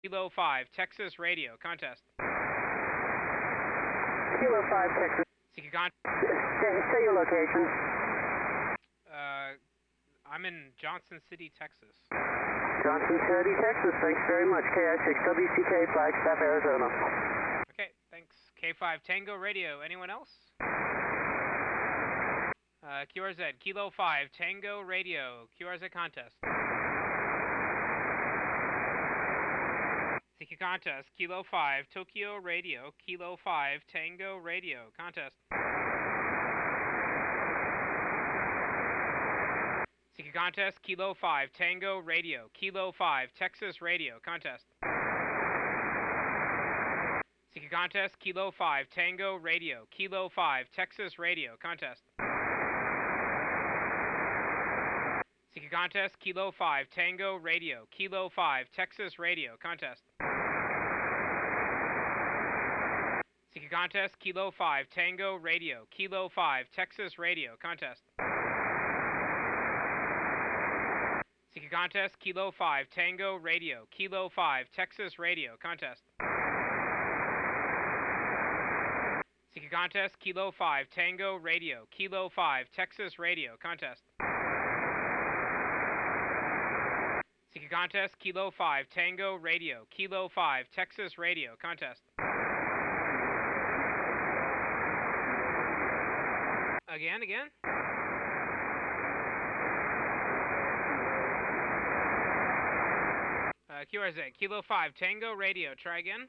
Kilo 5, Texas Radio, contest. Kilo 5, Texas. CQ contest. Say your location. I'm in Johnson City, Texas. Johnson City, Texas. Thanks very much. KI6WCK, Flagstaff, Arizona. Okay, thanks. K5 Tango Radio. Anyone else? QRZ, Kilo 5, Tango Radio. QRZ contest. CQ contest, Kilo 5, Tokyo Radio. Kilo 5, Tango Radio. Contest. CQ contest, Kilo 5, Tango Radio. Kilo 5, Texas Radio. Contest. CQ contest, Kilo 5, Tango Radio. Kilo 5, Texas Radio. Contest. CQ contest, Kilo 5, Tango Radio. Kilo 5, Texas Radio. Contest. CQ contest, Kilo 5, Tango Radio. Kilo 5, Texas Radio. Contest. CQ contest, Kilo 5, Tango Radio. Kilo 5, Texas Radio. Contest. CQ contest, Kilo 5, Tango Radio. Kilo 5, Texas Radio. Contest. CQ contest, Kilo 5, Tango Radio. Kilo 5, Texas Radio. Contest. Again. QRZ, Kilo 5, Tango Radio. Try again.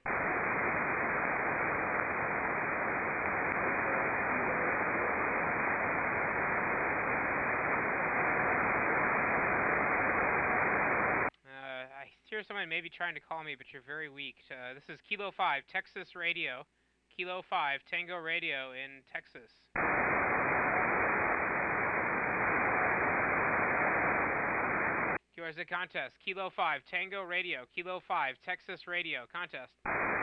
I hear someone maybe trying to call me, but you're very weak. This is Kilo 5, Texas Radio. Kilo 5, Tango Radio in Texas. QRZ contest, Kilo 5, Tango Radio. Kilo 5, Texas Radio. Contest.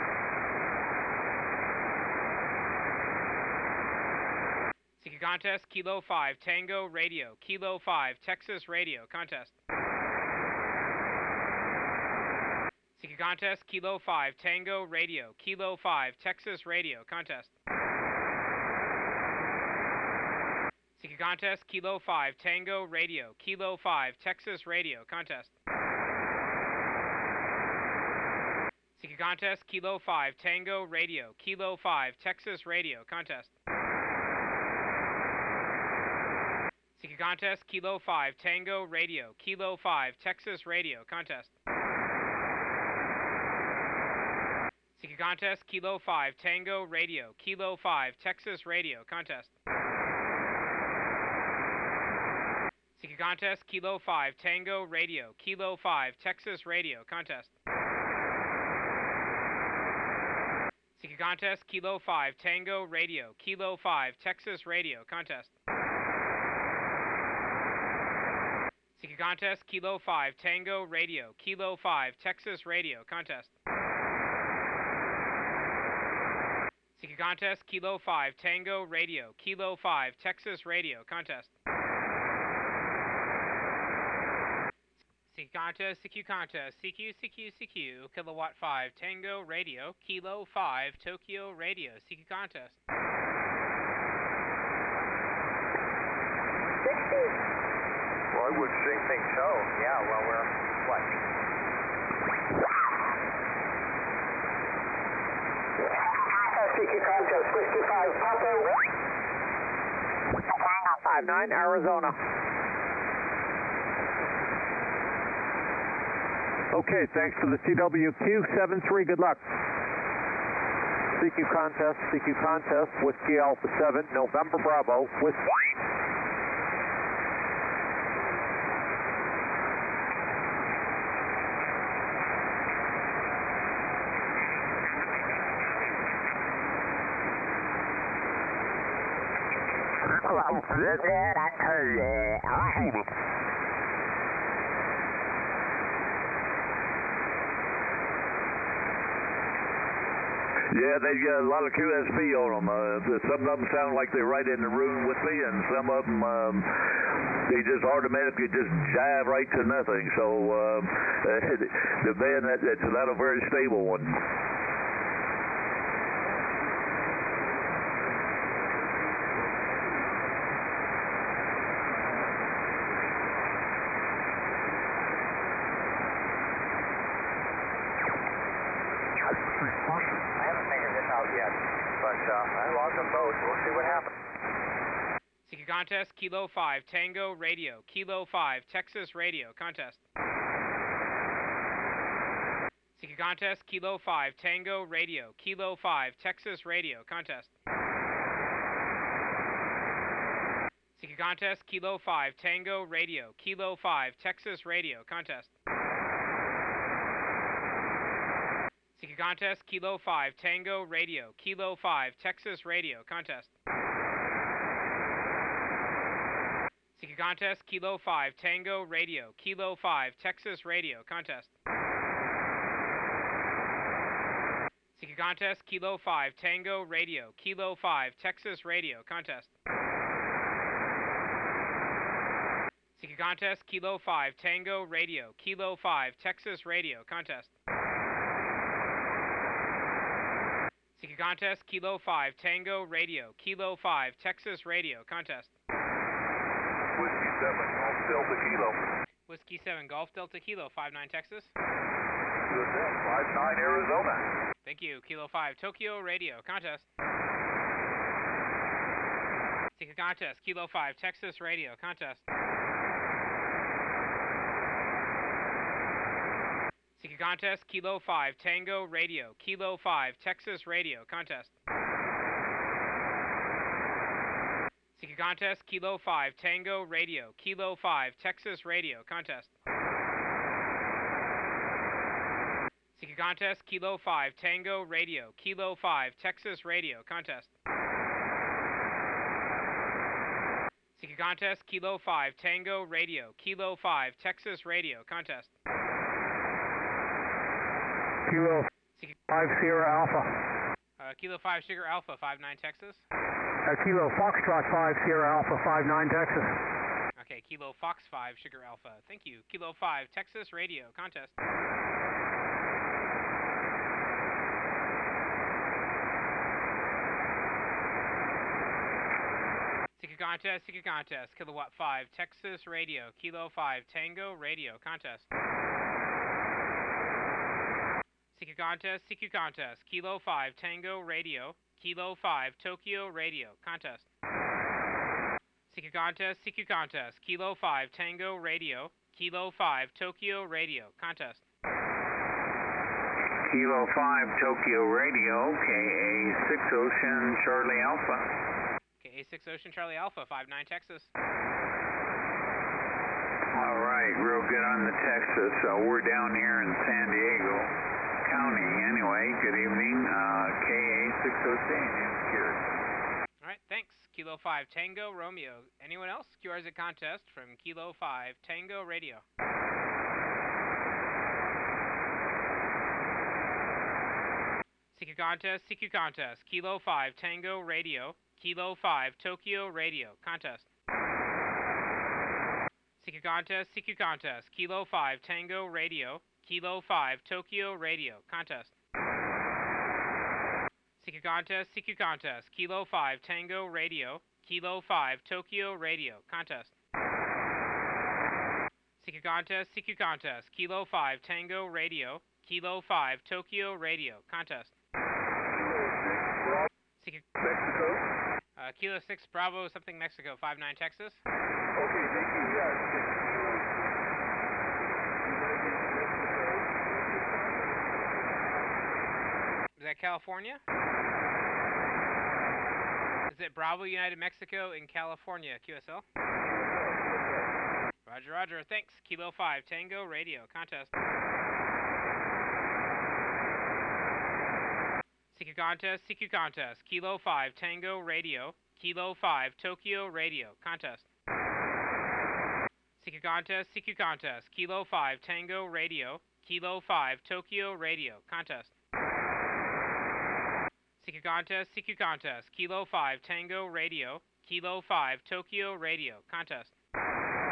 CQ contest, Kilo 5, Tango Radio. Kilo 5, Texas Radio. Contest. CQ contest, Kilo 5, Tango Radio. Kilo 5, Texas Radio. Contest. CQ contest, Kilo 5, Tango Radio. Kilo 5, Texas Radio. Contest. CQ contest, Kilo 5, Tango Radio. Kilo 5, Texas Radio. Contest. CQ contest, Kilo 5, Tango Radio. Kilo 5, Texas Radio. Contest. CQ contest, Kilo 5, Tango Radio. Kilo 5, Texas Radio. Contest. CQ contest, Kilo 5, Tango Radio. Kilo 5, Texas Radio. Contest. CQ contest, Kilo 5, Tango Radio. Kilo 5, Texas Radio. Contest. CQ contest, Kilo 5, Tango Radio. Kilo 5, Texas Radio. Contest. CQ contest, Kilo 5, Tango Radio. Kilo 5, Texas Radio. Contest. CQ contest, CQ contest, CQ, Kilowatt 5, Tango Radio. Kilo 5, Tokyo Radio. CQ contest. 60. Well, I would think so. Yeah, well, we're, what? CQ contest, 65, Papa. 59, Arizona. Okay, thanks for the CWQ. 73, good luck. CQ contest, Whiskey Alpha 7, November Bravo, Whiskey. Yeah, they got a lot of QSB on them. Some of them sound like they're right in the room with me, and some of them They just automatically just jive right to nothing. So the band, that's not a very stable one. I haven't figured this out yet, but I logged them both. We'll see what happens. CQ contest, Kilo 5, Tango Radio, Kilo 5, Texas Radio, contest. CQ contest, Kilo 5, Tango Radio, Kilo 5, Texas Radio, contest. CQ contest, Kilo 5, Tango Radio, Kilo 5, Texas Radio, contest. CQ contest, Kilo 5, Tango Radio, Kilo 5, Texas Radio, contest. CQ contest, Kilo 5, Tango Radio, Kilo 5, Texas Radio, contest. CQ contest, Kilo 5, Tango Radio, Kilo 5, Texas Radio, contest. CQ contest, Kilo 5, Tango Radio, Kilo 5, Texas Radio, contest. CQ contest, Kilo 5, Tango Radio, Kilo 5, Texas Radio, contest. Whiskey 7, Golf Delta Kilo. Whiskey 7, Golf Delta Kilo, 59 Texas. Good then, 59 Arizona. Thank you, Kilo 5, Tokyo Radio, contest. CQ contest, Kilo 5, Texas Radio, contest. CQ contest, Kilo 5, Tango Radio, Kilo 5, Texas Radio, contest. CQ contest, Kilo 5, Tango Radio, Kilo 5, Texas Radio, contest. CQ contest, Kilo 5, Tango Radio, Kilo 5, Texas Radio, contest. CQ contest, Kilo 5, Tango Radio, Kilo 5, Texas Radio, contest. Kilo 5 Sierra Alpha. Kilo 5 Sugar Alpha, 59 Texas. Kilo Foxtrot 5 Sierra Alpha, 59 Texas. Okay, Kilo Fox 5 Sugar Alpha. Thank you. Kilo 5 Texas Radio, contest. CQ contest, Kilowatt 5 Texas Radio, Kilo 5 Tango Radio, contest. CQ contest, Kilo 5 Tango Radio, Kilo 5 Tokyo Radio, contest. CQ contest, Kilo 5 Tango Radio, Kilo 5 Tokyo Radio, contest. Kilo 5 Tokyo Radio, KA 6 Ocean Charlie Alpha. KA 6 Ocean Charlie Alpha, 59 Texas. All right, real good on the Texas. We're down here in San Diego County anyway. Good evening. KA 606, secured. All right, thanks. Kilo 5 Tango Romeo. Anyone else? QRZ contest from Kilo 5 Tango Radio. CQ contest, Kilo 5 Tango Radio, Kilo 5 Tokyo Radio, contest. CQ contest, Kilo 5 Tango Radio, Kilo 5 Tokyo Radio, contest. CQ contest, Kilo 5 Tango Radio, Kilo 5 Tokyo Radio, contest. CQ contest, Kilo 5 Tango Radio, Kilo 5 Tokyo Radio, contest. Mexico. Kilo 6 Bravo something Mexico, 59 Texas. Okay, thank you. Yeah. Is that California? Is it Bravo United Mexico in California, QSL? Roger, roger. Thanks. Kilo 5 Tango Radio, contest. CQ contest, Kilo 5 Tango Radio, Kilo 5 Tokyo Radio, contest. CQ contest, Kilo 5 Tango Radio, Kilo 5 Tokyo Radio, contest. CQ contest, Kilo 5 Tango Radio, Kilo 5 Tokyo Radio, contest.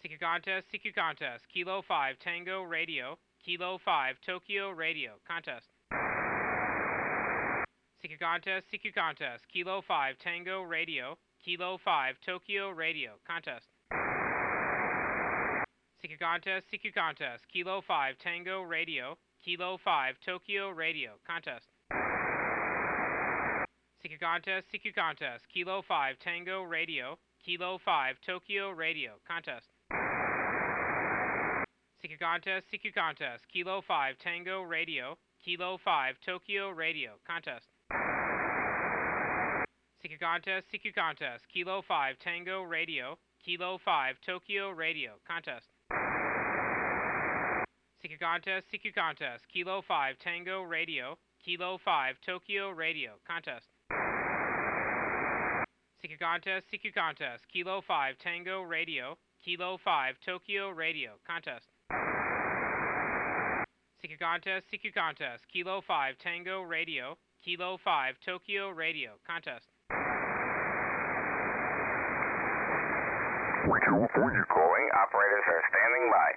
Secret Contest, CQ Contest, Kilo 5, Tango Radio, Kilo 5, Tokyo Radio, Contest. Secret Contest, CQ Contest, Kilo 5, Tango Radio, Kilo 5, Tokyo Radio, Contest. Secret Contest, CQ Contest, Kilo 5, Tango Radio, Kilo 5, Tokyo Radio, Contest. Secret Contest, CQ Contest, Kilo 5, Tango Radio, Kilo 5, Tokyo Radio, Contest. Secret Contest, CQ Contest, Kilo 5, Tango Radio, Kilo 5, Tokyo Radio, Contest. Secret Contest, CQ Contest, Kilo 5, Tango Radio, Kilo 5, Tokyo Radio, Contest. Secret Contest, CQ Contest, Kilo 5, Tango Radio, Kilo 5, Tokyo Radio, Contest. Secret Contest, CQ Contest, Kilo 5, Tango Radio, Kilo 5, Tokyo Radio, Contest. Secret Contest, CQ Contest, Kilo 5, Tango Radio, Kilo 5, Tokyo Radio, Contest. California calling. Operators are standing by.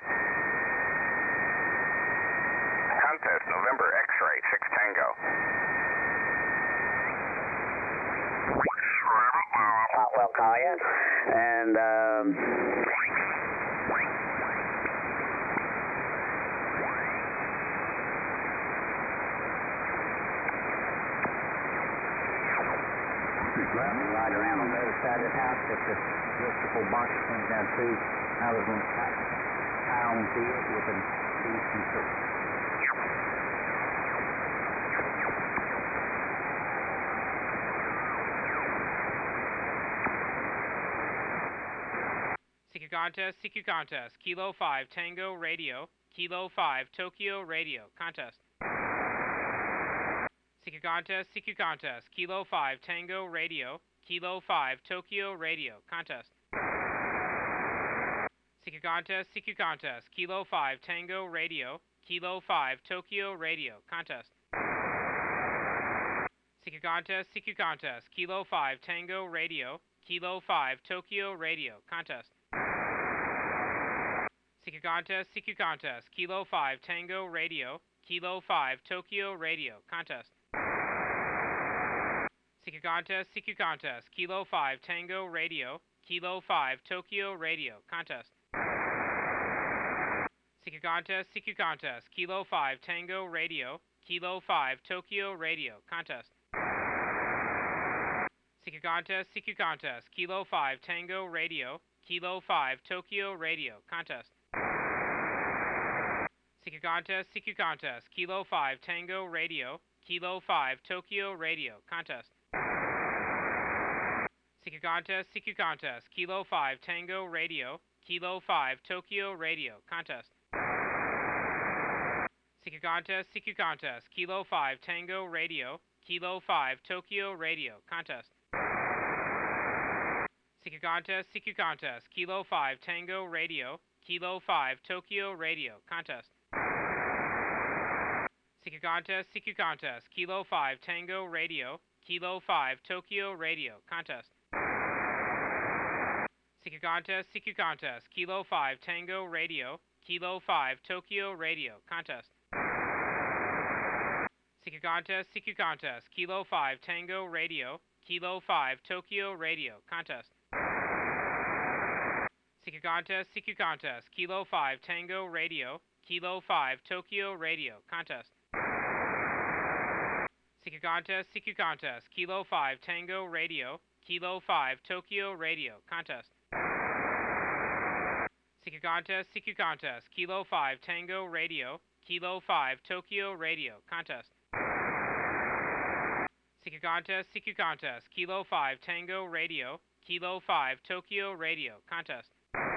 Contest, November, X-ray, 6 Tango. Well, call you. And, Right around on the other side of the house, but the electrical box comes down too. I was going to tie on to it with a piece and Secret Contest, CQ Contest, Kilo 5, Tango Radio, Kilo 5, Tokyo Radio, Contest. Secret Contest, CQ Contest, Kilo 5, Tango Radio, Kilo 5, Tokyo Radio, Contest. Secret Contest, CQ Contest, Kilo 5, Tango Radio, Kilo 5, Tokyo Radio, Contest. Secret Contest, CQ Contest, Kilo 5, Tango Radio, Kilo 5, Tokyo Radio, Contest. Secret Contest, CQ Contest, Kilo 5, Tango Radio, Kilo 5, Tokyo Radio, Contest. Secret Contest, CQ Contest, Kilo 5, Tango Radio, Kilo 5, Tokyo Radio, Contest. Secret Contest, CQ Contest, Kilo 5, Tango Radio, Kilo 5, Tokyo Radio, Contest. Secret Contest, CQ Contest, Kilo 5, Tango Radio, Kilo 5, Tokyo Radio, Contest. Secret Contest, CQ Contest, Kilo 5, Tango Radio, Kilo 5, Tokyo Radio, Contest. Secret Contest, CQ Contest, Kilo 5, Tango Radio, Kilo 5, Tokyo Radio, Contest. Secret Contest, CQ Contest, Kilo 5, Tango Radio, Kilo 5, Tokyo Radio, Contest. Secret Contest, CQ Contest, Kilo 5, Tango Radio, Kilo 5, Tokyo Radio, Contest. Secret Contest, CQ Contest, Kilo 5, Tango Radio, Kilo 5, Tokyo Radio, Contest. Secret Contest, CQ Contest, Kilo 5, Tango Radio, Kilo 5, Tokyo Radio, Contest. Secret Contest, CQ Contest, Kilo 5, Tango Radio, Kilo 5, Tokyo Radio, Contest. Secret Contest, CQ Contest, Kilo 5, Tango Radio, Kilo 5, Tokyo Radio, Contest. Secret Contest, CQ Contest, Kilo 5, Tango Radio, Kilo 5, Tokyo Radio, Contest. Secret Contest, CQ Contest, Kilo 5, Tango Radio, Kilo 5, Tokyo Radio, Contest. Secret Contest, CQ Contest, Kilo 5, Tango Radio, Kilo 5, Tokyo Radio, Contest.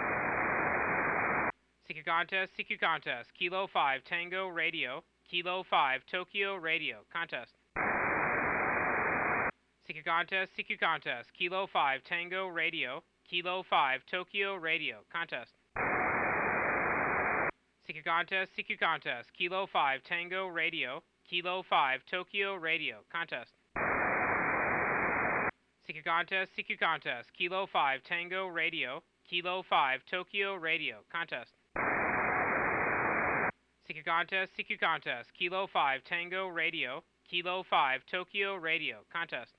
Secret Contest, CQ Contest, Kilo 5, Tango Radio, Kilo 5, Tokyo Radio, Contest. Secret Contest, CQ Contest, Kilo 5, Tango Radio, Kilo 5, Tokyo Radio, Contest. Secret Contest, CQ Contest, Kilo 5, Tango Radio, Kilo 5, Tokyo Radio, Contest. Secret Contest, CQ Contest, Kilo 5, Tango Radio, Kilo 5, Tokyo Radio, contest. CQ contest, CQ contest, Kilo 5, Tango Radio, Kilo 5, Tokyo Radio, contest.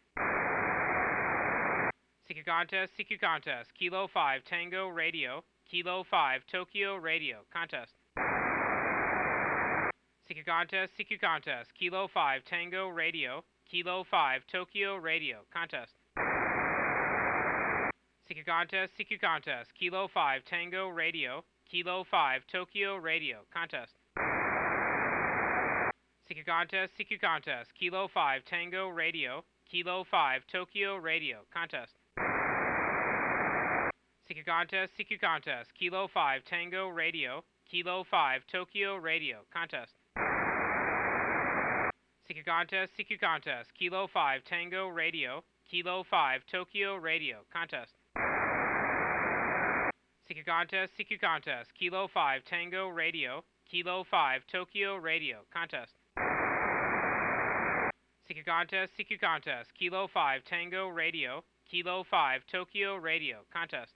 CQ contest, CQ contest, Kilo 5, Tango Radio, Kilo 5, Tokyo Radio, contest. CQ contest, CQ contest, Kilo 5, Tango Radio, Kilo 5, Tokyo Radio, contest. CQ contest, CQ contest, Kilo 5, Tango Radio, Kilo 5, Tokyo Radio, contest. CQ contest, CQ contest, Kilo 5, Tango Radio, Kilo 5, Tokyo Radio, contest. CQ contest, CQ contest, Kilo 5, Tango Radio, Kilo 5, Tokyo Radio, contest. CQ contest, CQ contest, Kilo 5, Tango Radio, Kilo 5, Tokyo Radio, contest. CQ contest, CQ contest, Kilo 5, Tango Radio, Kilo 5, Tokyo Radio, contest. CQ contest, CQ contest, Kilo 5, Tango Radio, Kilo 5, Tokyo Radio, contest.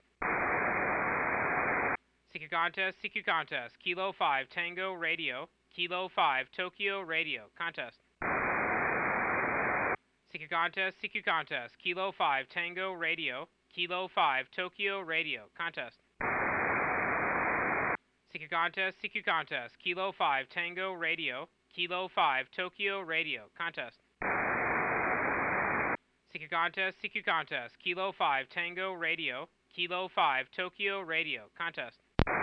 CQ contest, CQ contest, Kilo 5, Tango Radio, Kilo 5, Tokyo Radio, contest. CQ contest, CQ contest, Kilo 5, Tango Radio, Kilo 5, Tokyo Radio, contest. CQ contest, CQ contest, Kilo 5, Tango Radio, Kilo 5, Tokyo Radio, contest. CQ contest, CQ contest, Kilo 5, Tango Radio, Kilo 5, Tokyo Radio, contest.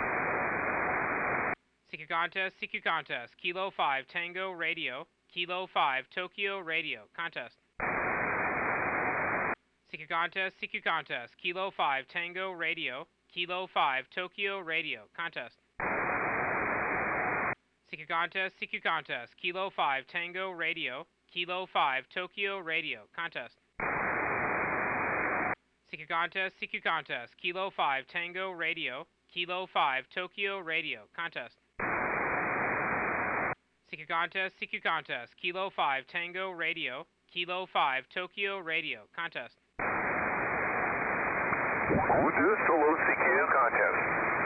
CQ contest, CQ contest, Kilo 5, Tango Radio, Kilo 5, Tokyo Radio, contest. CQ contest, CQ contest, Kilo 5, Tango Radio, Kilo 5, Tokyo Radio, contest. CQ contest, CQ contest, Kilo 5, Tango Radio, Kilo 5, Tokyo Radio, contest. CQ contest, CQ contest, Kilo 5, Tango Radio, Kilo 5, Tokyo Radio, contest. CQ contest, CQ contest, Kilo 5, Tango Radio, Kilo 5, Tokyo Radio, contest. Reduce to low CQ contest.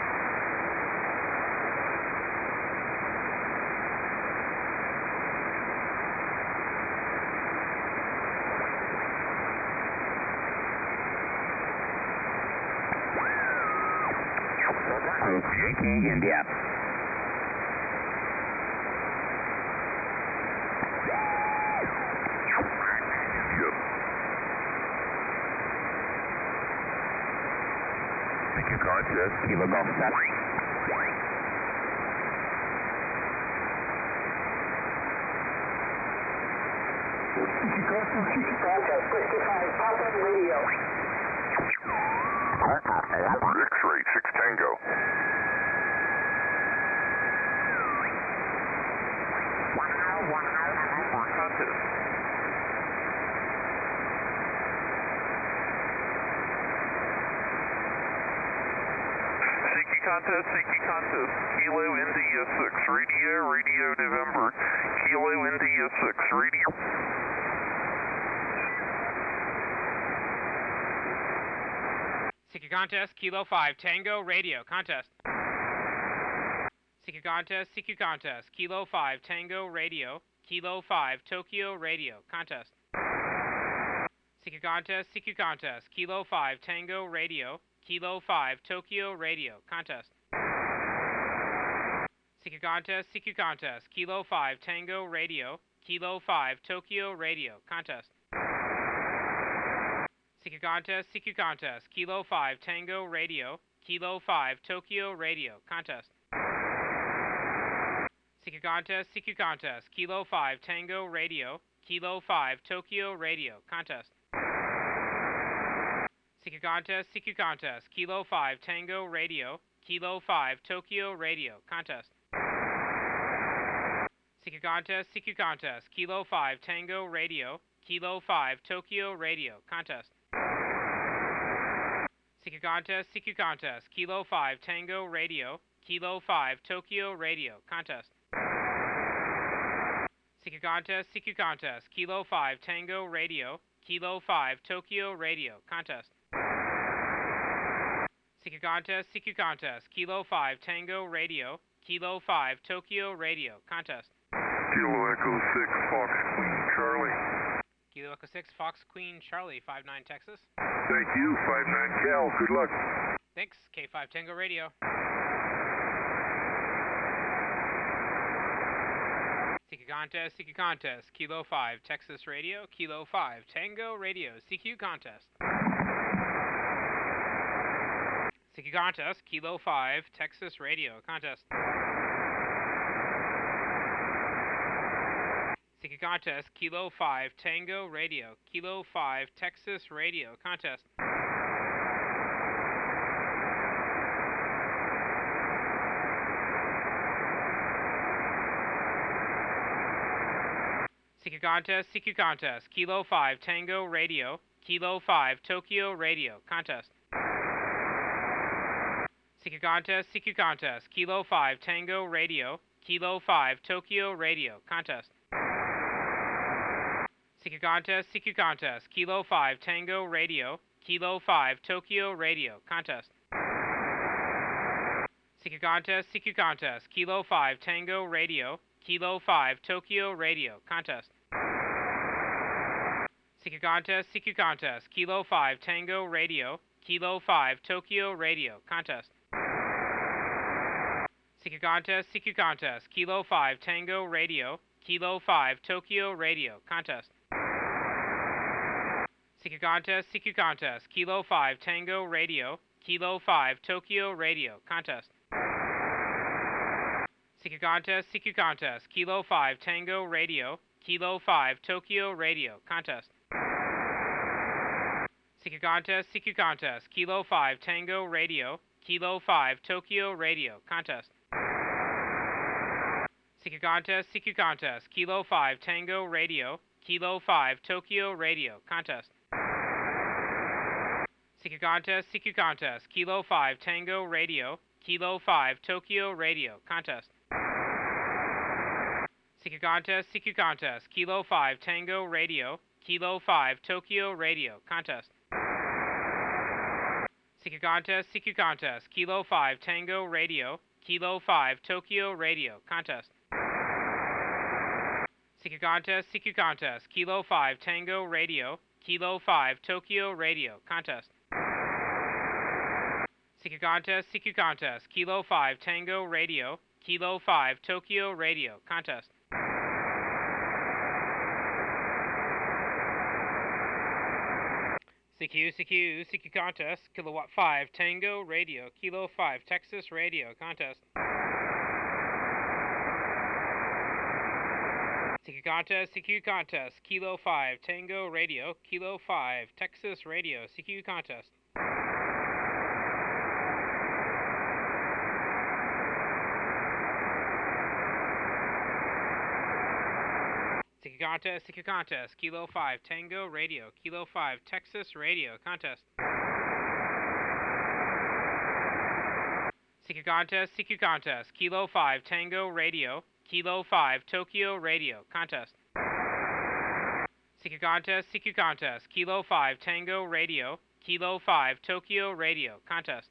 JK India. CQ contest, Kilo Golf 7. CQ contest, 65, Papa Radio. X-ray, 6 Tango. Contest. CQ contest, Kilo India 6, Radio November, Kilo India 6, Radio. CQ contest, Kilo 5, Tango Radio, contest. CQ contest, CQ contest, Kilo 5, Tango Radio, Kilo 5, Tokyo Radio, contest. CQ contest, CQ contest, Kilo 5, Tango Radio, Kilo 5, Tokyo Radio, contest. CQ contest, CQ contest, Kilo 5, Tango Radio, Kilo 5, Tokyo Radio, contest. CQ contest, CQ contest, Kilo 5, Tango Radio, Kilo 5, Tokyo Radio, contest. CQ contest, CQ contest, Kilo 5, Tango Radio, Kilo 5, Tokyo Radio, contest. CQ contest, CQ contest, Kilo 5, Tango Radio, Kilo 5, Tokyo Radio, contest. CQ contest, CQ contest, Kilo 5, Tango Radio, Kilo 5, Tokyo Radio, contest. CQ contest, CQ contest, Kilo 5, Tango Radio, Kilo 5, Tokyo Radio, contest. CQ contest, CQ contest, Kilo 5, Tango Radio, Kilo 5, Tokyo Radio, contest. CQ contest, Kilo 5, Tango Radio, Kilo 5, Tokyo Radio, contest. Kilo Echo 6, Fox Queen Charlie. Kilo Echo 6, Fox Queen Charlie, 59 Texas. Thank you, 59 Cal, good luck. Thanks, K5 Tango Radio. CQ contest, Kilo 5, Texas Radio, Kilo 5, Tango Radio, CQ contest. CQ contest, Kilo 5, Texas Radio, contest. CQ contest, Kilo 5, Tango Radio, Kilo 5, Texas Radio, contest. CQ contest, Kilo 5, Tango Radio, Kilo 5, Tokyo Radio, contest. CQ contest, Kilo 5, Tango Radio, Kilo 5, Tokyo Radio, contest. CQ contest, Kilo 5, Tango Radio, Kilo 5, Tokyo Radio, contest. CQ contest, Kilo 5, Tango Radio, Kilo 5, Tokyo Radio, contest. CQ contest, Kilo 5, Tango Radio, Kilo 5, Tokyo Radio, contest. CQ contest, Kilo 5, Tango Radio, Kilo 5, Tokyo Radio, contest. CQ contest, Kilo 5, Tango Radio, Kilo 5, Tokyo Radio, contest. CQ contest, Kilo 5, Tango Radio, Kilo 5, Tokyo Radio, contest. CQ contest, Kilo 5, Tango Radio, Kilo 5, Tokyo Radio, contest. CQ contest, Kilo 5, Tango Radio, Kilo 5, Tokyo Radio, contest. CQ contest, Kilo 5, Tango Radio, Kilo 5, Tokyo Radio, contest. CQ contest, Kilo 5, Tango Radio, Kilo 5, Tokyo Radio, contest. CQ contest, Kilo 5, Tango Radio, Kilo 5, Tokyo Radio, contest. CQ contest, Kilo 5, Tango Radio, Kilo 5, Tokyo Radio, contest. CQ contest, Kilo 5, Tango Radio, Kilo 5, Tokyo Radio, contest. CQ contest, Kilowatt 5, Tango Radio, Kilo 5, Texas Radio, contest. CQ contest, Kilo 5, Tango Radio, Kilo 5, Texas Radio, CQ contest. CQ contest, Kilo 5, Tango Radio, Kilo 5, Texas Radio, contest. CQ contest, Kilo 5, Tango Radio, Kilo 5, Tokyo Radio, contest. CQ contest, Kilo 5, Tango Radio, Kilo 5, Tokyo Radio, contest.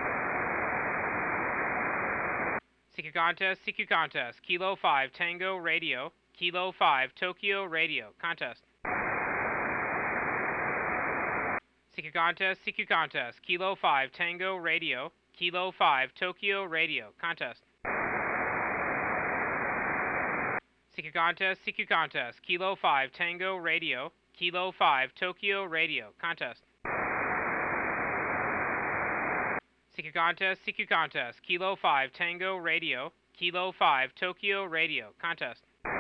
CQ contest, Kilo 5, Tango Radio, Kilo 5, Tokyo Radio, contest. CQ contest, Kilo 5, Tango Radio, Kilo 5, Tokyo Radio, contest. CQ contest, Kilo 5, Tango Radio, Kilo 5, Tokyo Radio, contest. CQ contest, Kilo 5, Tango Radio, Kilo 5, Tokyo Radio, contest.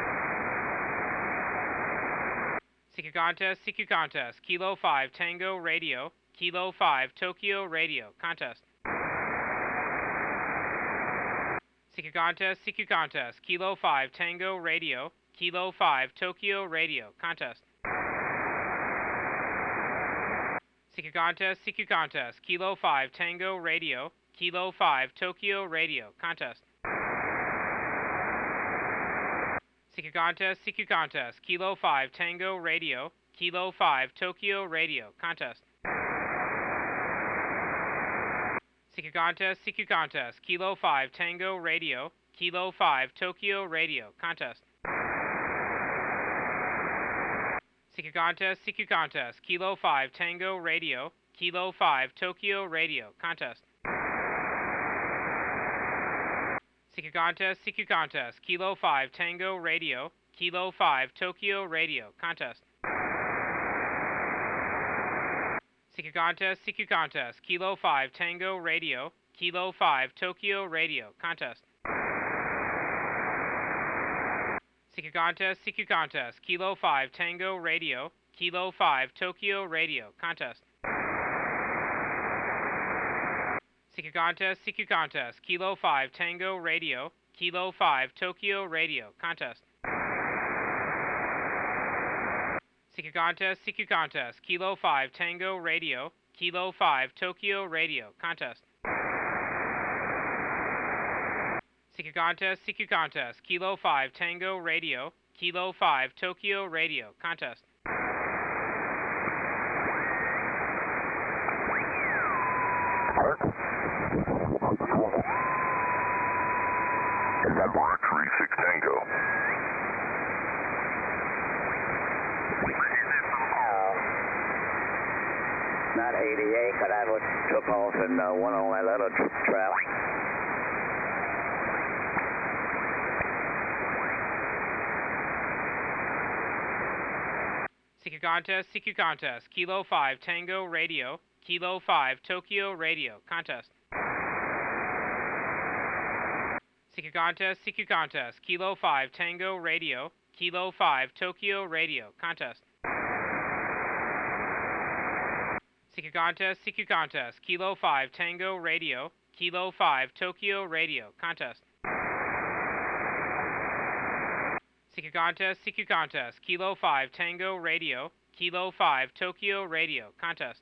CQ contest, Kilo 5, Tango Radio, Kilo 5, Tokyo Radio, contest. CQ contest, Kilo 5, Tango Radio, Kilo 5, Tokyo Radio, contest. CQ contest, Kilo 5, Tango Radio, Kilo 5, Tokyo Radio, contest. CQ contest, Kilo 5, Tango Radio, Kilo 5, Tokyo Radio, contest. Contest, CQ Contest, Kilo 5, Tango Radio, Kilo 5, Tokyo Radio, contest. CQ Contest, Kilo 5, Tango Radio, Kilo 5, Tokyo Radio, contest. CQ Contest, Kilo 5, Tango Radio, Kilo 5, Tokyo Radio, contest. CQ Contest, Kilo 5, Tango Radio, Kilo 5, Tokyo Radio, contest. CQ Contest, Kilo 5, Tango Radio, Kilo 5, Tokyo Radio, contest. CQ Contest, Kilo 5, Tango Radio, Kilo 5, Tokyo Radio, contest. CQ Contest, Kilo 5, Tango Radio, Kilo 5, Tokyo Radio, contest. CQ Contest, Kilo 5, Tango Radio, Kilo 5, Tokyo Radio, contest. Mark 36 Tango. Not 88, but I took off and went on that other trail. CQ Contest, Kilo 5, Tango Radio, Kilo 5, Tokyo Radio, contest. CQ Contest, Kilo 5, Tango Radio, Kilo 5, Tokyo Radio, contest. CQ Contest, Kilo 5, Tango Radio, Kilo 5, Tokyo Radio, contest. CQ Contest, Kilo 5, Tango Radio, Kilo 5, Tokyo Radio, contest.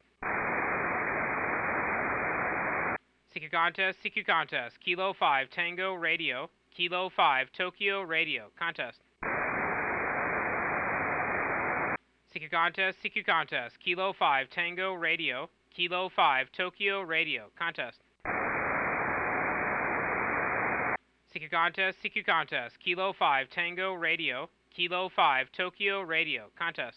CQ Contest, Kilo 5, Tango Radio, Kilo 5, Tokyo Radio, contest. CQ Contest, Kilo 5, Tango Radio, Kilo 5, Tokyo Radio, contest. CQ Contest, Kilo 5, Tango Radio, Kilo 5, Tokyo Radio, contest.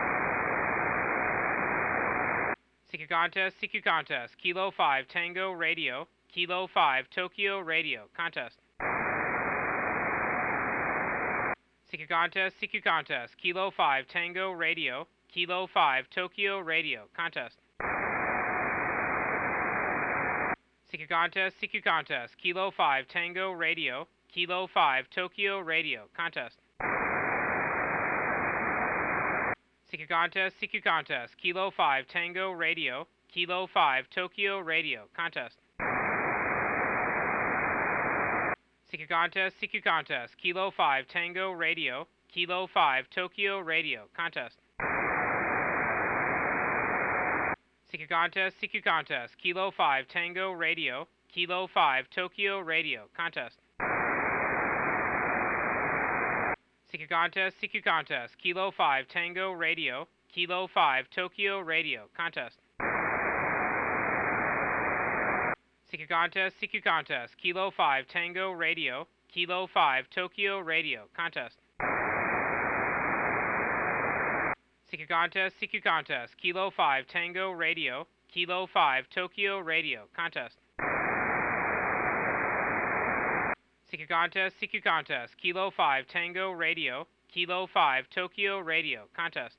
CQ Contest, Kilo 5, Tango Radio, Kilo 5, Tokyo Radio, contest. CQ Contest, Kilo 5, Tango Radio, Kilo 5, Tokyo Radio, contest. CQ Contest, Kilo 5, Tango Radio, Kilo 5, Tokyo Radio, contest. CQ Contest, Kilo 5, Tango Radio, Kilo 5, Tokyo Radio, contest. CQ Contest, Kilo 5, Tango Radio, Kilo 5, Tokyo Radio, contest. CQ Contest, Kilo 5, Tango Radio, Kilo 5, Tokyo Radio, contest. CQ Contest, Kilo 5, Tango Radio, Kilo 5, Tokyo Radio, contest. CQ Contest, Kilo 5, Tango Radio, Kilo 5, Tokyo Radio, contest. CQ Contest, Kilo 5, Tango Radio, Kilo 5, Tokyo Radio, contest. CQ Contest, Kilo 5, Tango Radio, Kilo 5, Tokyo Radio, contest.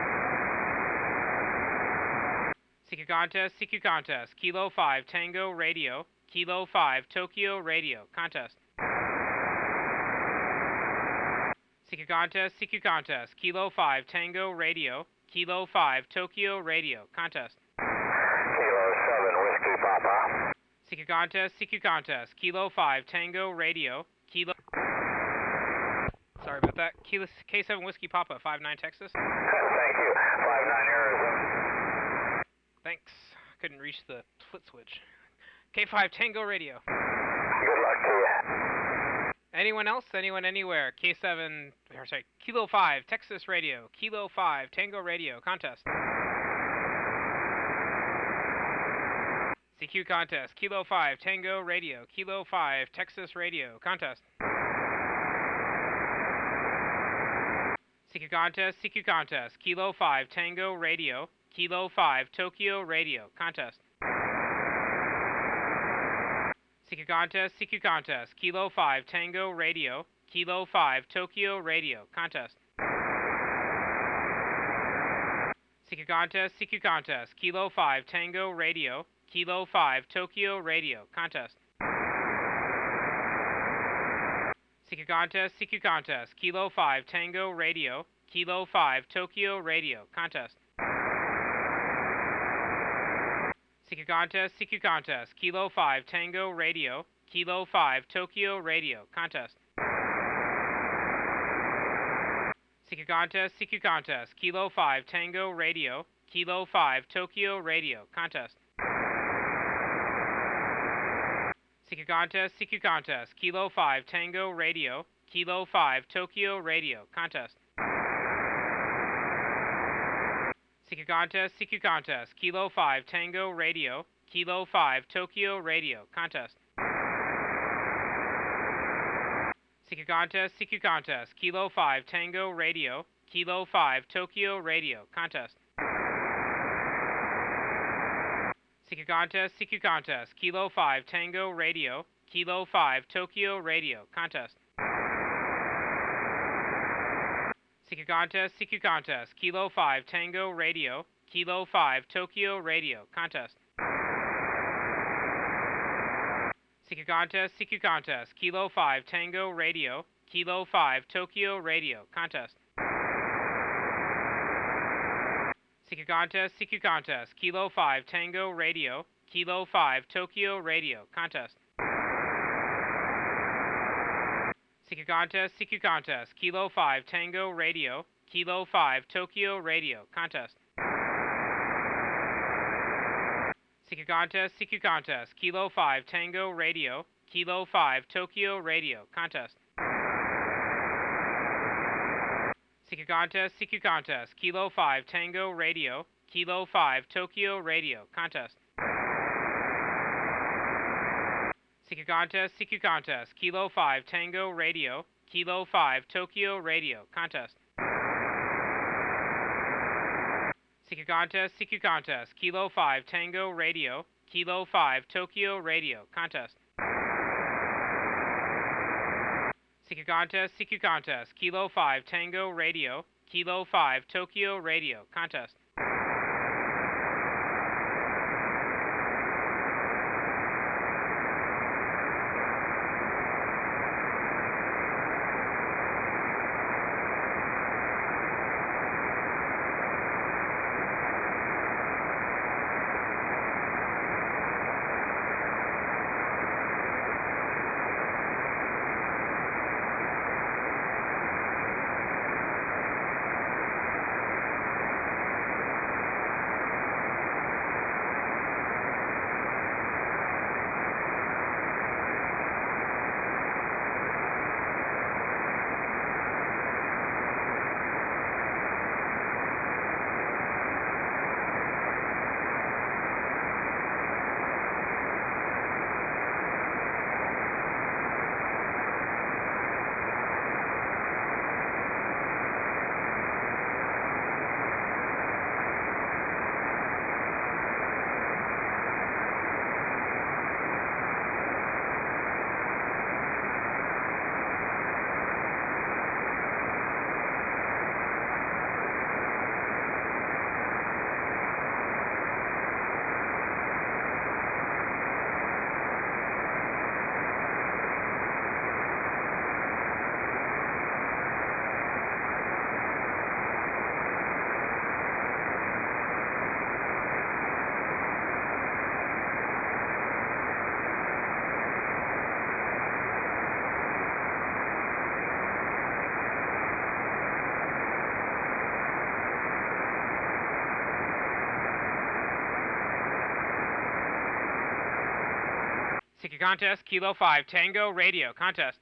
CQ Contest, Kilo 5, Tango Radio, Kilo 5, Tokyo Radio, contest. CQ Contest, Kilo 5, Tango Radio, Kilo 5, Tokyo Radio, contest. Kilo 7, Whiskey Papa. CQ Contest, Kilo 5, Tango Radio, Kilo... Sorry about that. K7 Whiskey Papa, 59 Texas. Thank you. 59 Arizona. Thanks. Couldn't reach the foot switch. K5 Tango Radio. Good luck to you. Anyone else? Anyone anywhere? Kilo 5 Texas Radio, Kilo 5 Tango Radio, contest. CQ contest, Kilo 5, Tango Radio, Kilo 5, Texas Radio, contest. CQ contest, Kilo 5, Tango Radio, Kilo 5, Tokyo Radio, contest. CQ contest, Kilo 5, Tango Radio, Kilo 5, Tokyo Radio, contest. CQ contest, Kilo 5, Tango Radio, Kilo 5, Tokyo Radio, contest. CQ contest, Kilo 5, Tango Radio, Kilo 5, Tokyo Radio, contest. CQ contest, Kilo 5, Tango Radio, Kilo 5, Tokyo Radio, contest. CQ contest, Kilo 5, Tango Radio, Kilo 5, Tokyo Radio, contest. CQ contest, Kilo 5, Tango Radio, Kilo 5, Tokyo Radio, contest. CQ contest, Kilo 5, Tango Radio, Kilo 5, Tokyo Radio, contest. CQ contest, Kilo 5, Tango Radio, Kilo 5, Tokyo Radio, contest. CQ contest, Kilo 5, Tango Radio, Kilo 5, Tokyo Radio, contest. CQ contest, Kilo 5, Tango Radio, Kilo 5, Tokyo Radio, contest. CQ contest, Kilo 5, Tango Radio, Kilo 5, Tokyo Radio, contest. CQ contest, Kilo 5, Tango Radio, Kilo 5, Tokyo Radio, contest. CQ contest, Kilo 5, Tango Radio, Kilo 5, Tokyo Radio, contest. CQ contest, Kilo 5, Tango Radio, Kilo 5, Tokyo Radio, contest. CQ contest, Kilo 5, Tango Radio, Kilo 5, Tokyo Radio, contest. CQ contest, Kilo 5, Tango Radio, Kilo 5, Tokyo Radio, contest. CQ contest, Kilo 5, Tango Radio, Kilo 5, Tokyo Radio, contest. CQ contest, Kilo 5, Tango Radio, Kilo 5, Tokyo Radio, contest. CQ contest, Kilo 5, Tango Radio, contest.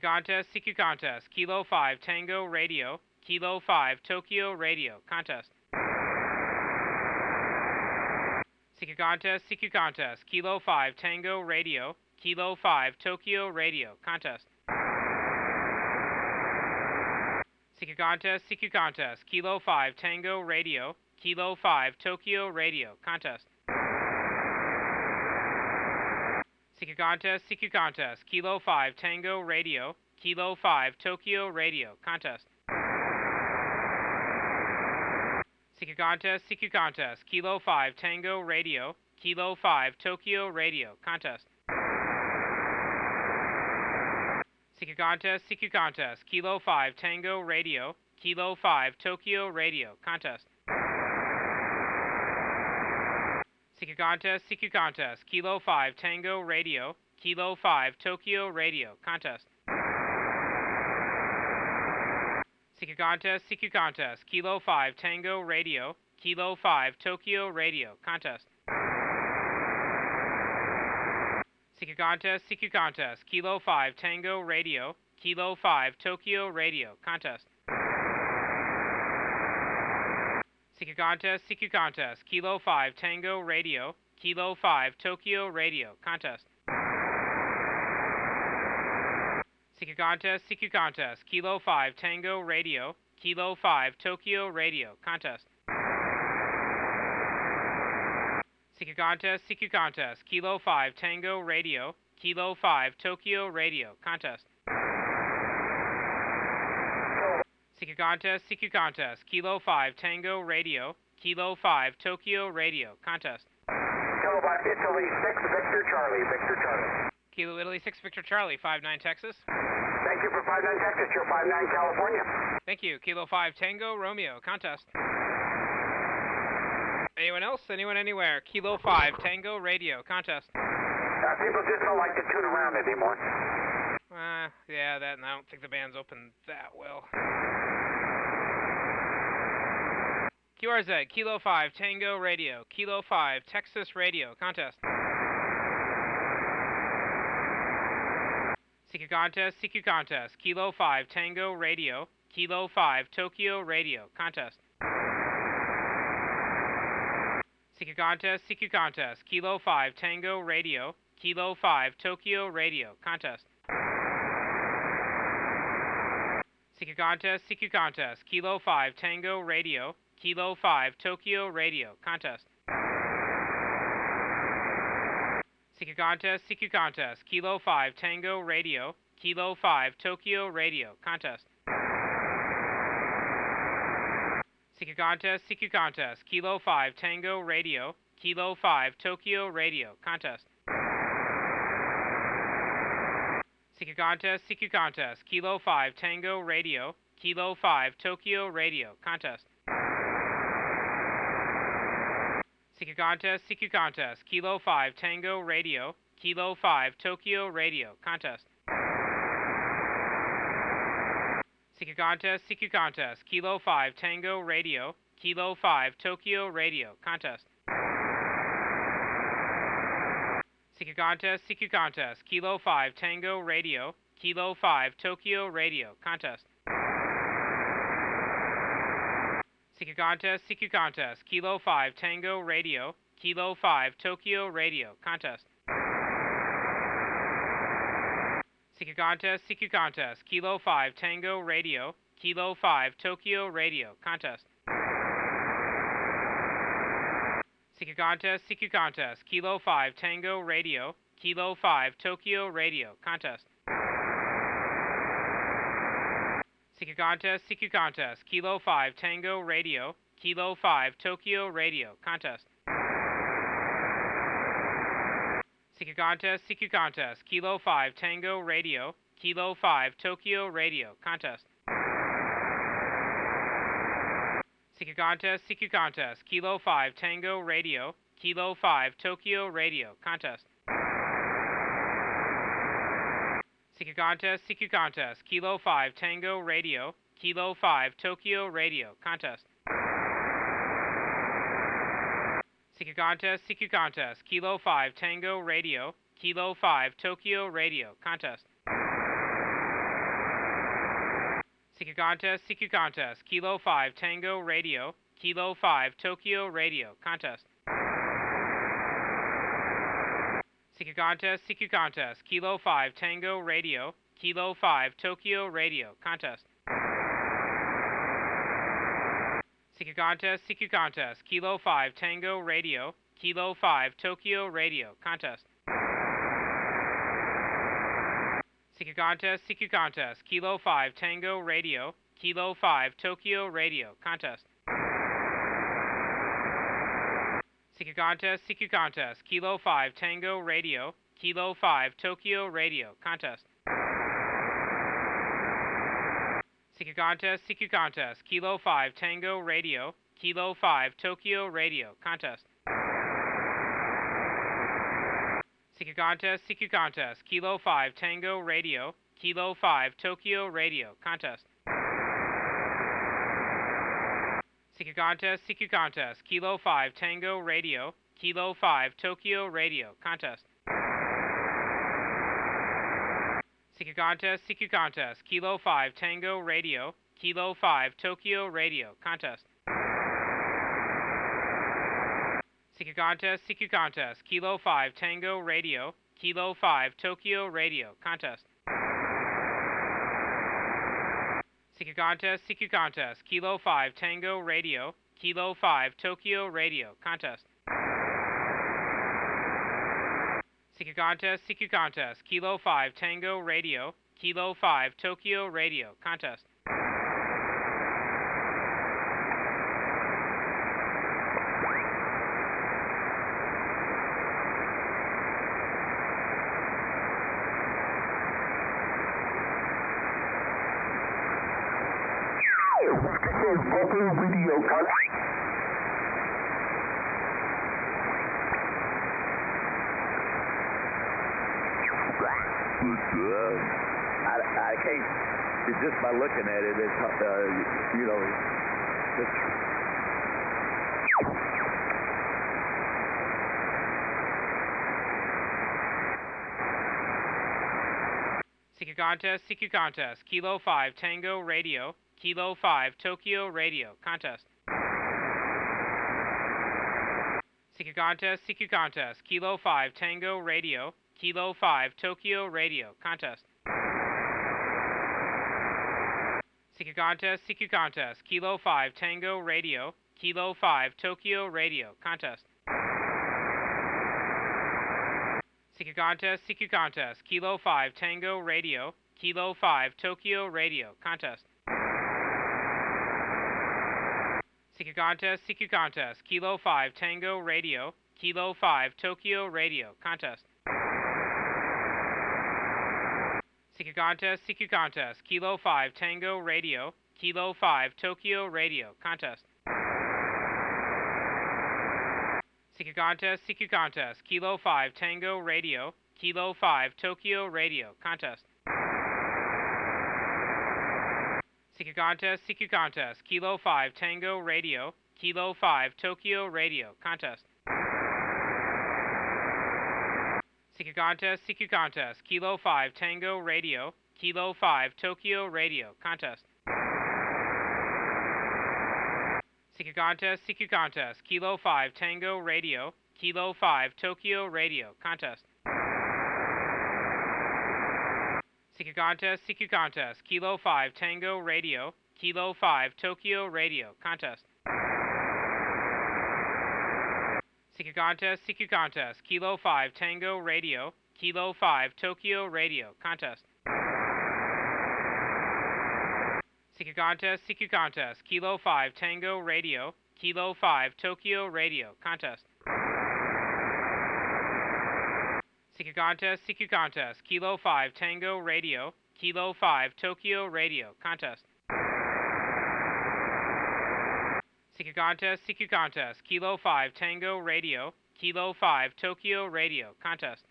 contest, CQ contest, Kilo 5, Tango Radio, Kilo 5, Tokyo Radio, contest. CQ contest, Kilo 5, Tango Radio, Kilo 5, Tokyo Radio, contest. CQ contest, Kilo 5, Tango Radio, Kilo 5, Tokyo Radio, contest. CQ contest, Kilo 5, Tango Radio, Kilo 5, Tokyo Radio, contest. CQ contest, Kilo 5, Tango Radio, Kilo 5, Tokyo Radio, contest. CQ contest, Kilo 5, Tango Radio, Kilo 5, Tokyo Radio, contest. CQ contest, Kilo 5, Tango Radio, Kilo 5, Tokyo Radio, contest. CQ contest, Kilo 5, Tango Radio, Kilo 5, Tokyo Radio, contest. CQ contest, Kilo 5, Tango Radio, Kilo 5, Tokyo Radio, contest. CQ contest, Kilo 5, Tango Radio, Kilo 5, Tokyo Radio, contest. CQ contest, Kilo 5, Tango Radio, Kilo 5, Tokyo Radio, contest. CQ contest, Kilo 5, Tango Radio, Kilo 5, Tokyo Radio, contest. CQ contest, Kilo 5, Tango Radio, Kilo 5, Tokyo Radio, contest. Kilowatt Italy 6, Victor Charlie, Victor Charlie. Kilo Italy 6, Victor Charlie, 59 Texas. Thank you for 59 Texas, you're 59 California. Thank you. Kilo 5, Tango Romeo, contest. Anyone else? Anyone anywhere? Kilo 5, Tango Radio, contest. People just don't like to tune around anymore. Yeah, that, and I don't think the band's open that well. QRZ, Kilo 5, Tango Radio, Kilo 5, Texas Radio, contest. CQ contest, Kilo 5, Tango Radio, Kilo 5, Tokyo Radio, contest. CQ contest, Kilo 5, Tango Radio, Kilo 5, Tokyo Radio, contest. CQ contest, Kilo 5, Tango Radio, Kilo 5, Tokyo Radio, contest. CQ contest, Kilo 5, Tango Radio, Kilo 5, Tokyo Radio, contest. CQ contest, Kilo 5, Tango Radio, Kilo 5, Tokyo Radio, contest. CQ contest, Kilo 5, Tango Radio, Kilo 5, Tokyo Radio, contest. CQ contest, Kilo 5, Tango Radio, Kilo 5, Tokyo Radio, contest. CQ contest, Kilo 5, Tango Radio, Kilo 5, Tokyo Radio, contest. CQ contest, Kilo 5, Tango Radio, Kilo 5, Tokyo Radio, contest. CQ contest, Kilo 5, Tango Radio, Kilo 5, Tokyo Radio, contest. CQ contest, Kilo 5, Tango Radio, Kilo 5, Tokyo Radio, contest. CQ contest, Kilo 5, Tango Radio, Kilo 5, Tokyo Radio, contest. CQ contest, Kilo 5, Tango Radio, Kilo 5, Tokyo Radio, contest. CQ contest, Kilo 5, Tango Radio, Kilo 5, Tokyo Radio, contest. CQ contest, Kilo 5, Tango Radio, Kilo 5, Tokyo Radio, contest. CQ contest, Kilo 5, Tango Radio, Kilo 5, Tokyo Radio, contest. CQ contest, Kilo 5, Tango Radio, Kilo 5, Tokyo Radio, contest. CQ contest, CQ contest, Kilo 5, Tango Radio, Kilo 5, Tokyo Radio, contest. CQ contest, CQ contest, Kilo 5, Tango Radio, Kilo 5, Tokyo Radio, contest. CQ contest, CQ contest, Kilo 5, Tango Radio, Kilo 5, Tokyo Radio, contest. CQ contest, CQ contest, Kilo 5, Tango Radio, Kilo 5, Tokyo Radio, contest. CQ contest, CQ contest, Kilo 5, Tango Radio, Kilo 5, Tokyo Radio, contest. CQ contest, CQ contest, Kilo 5, Tango Radio, Kilo 5, Tokyo Radio, contest. CQ contest, CQ contest, Kilo 5, Tango Radio, Kilo 5, Tokyo Radio, contest. CQ contest, CQ contest, Kilo 5, Tango Radio, Kilo 5, Tokyo Radio, contest. CQ contest, CQ contest, Kilo 5, Tango Radio, Kilo 5, Tokyo Radio, contest. CQ contest, CQ contest, Kilo 5, Tango Radio, Kilo 5, Tokyo Radio, contest. CQ contest, CQ contest, Kilo 5, Tango Radio, Kilo 5, Tokyo Radio, contest. CQ contest, CQ contest, Kilo 5, Tango Radio, Kilo 5, Tokyo Radio, contest. Buffalo Radio contact. I can't, just by looking at it, it's, you know, it's, CQ contest, CQ contest, Kilo 5, Tango Radio, Kilo 5, Tokyo Radio, contest. CQ contest, CQ contest, Kilo 5, Tango Radio, Kilo 5, Tokyo Radio, contest. CQ contest, CQ contest, Kilo 5, Tango Radio, Kilo 5, Tokyo Radio, contest. CQ contest, CQ contest, Kilo 5, Tango Radio, Kilo 5, Tokyo Radio, contest. CQ contest, CQ contest, Kilo 5, Tango Radio, Kilo 5, Tokyo Radio, contest. CQ contest, CQ contest, Kilo 5, Tango Radio, Kilo 5, Tokyo Radio, contest. CQ contest, CQ contest, Kilo 5, Tango Radio, Kilo 5, Tokyo Radio, contest. CQ contest, CQ contest, Kilo 5, Tango Radio, Kilo 5, Tokyo Radio, contest. CQ contest, CQ contest, Kilo 5, Tango Radio, Kilo 5, Tokyo Radio, contest. CQ contest, CQ contest, Kilo 5, Tango Radio, Kilo 5, Tokyo Radio, contest. CQ contest, CQ contest, Kilo 5, Tango Radio, Kilo 5, Tokyo Radio, contest. CQ contest, CQ contest, Kilo 5, Tango Radio, Kilo 5, Tokyo Radio, contest. CQ contest, CQ contest, Kilo 5, Tango Radio, Kilo 5, Tokyo Radio, contest. CQ contest, CQ contest, Kilo 5, Tango Radio, Kilo 5, Tokyo Radio, contest. CQ contest, CQ contest, Kilo 5, Tango Radio, Kilo 5, Tokyo Radio, contest.